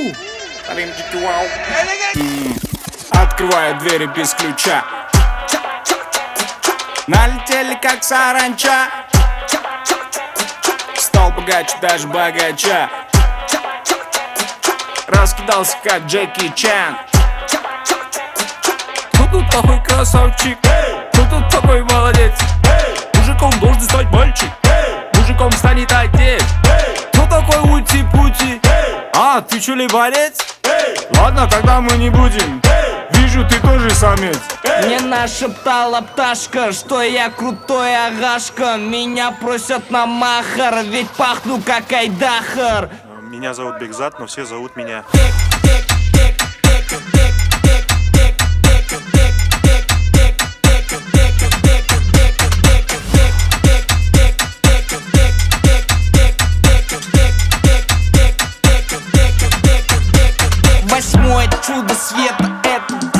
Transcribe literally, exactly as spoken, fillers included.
Открываю двери без ключа. Налетели как саранча. Стал богаче, даже богача. Раскидался как Джеки Чан. Кто тут такой красавчик? Кто тут такой молодец? Мужиком должен стать мальчик, мужиком станет отец. Кто такой ути-пути? А, ты чё ли борец? Ладно, тогда мы не будем. Вижу, ты тоже самец. Мне нашептала пташка, что я крутой агашка. Меня просят на махар, ведь пахну как айдахар. Меня зовут Бекзат, но все зовут меня Восьмое чудо света — это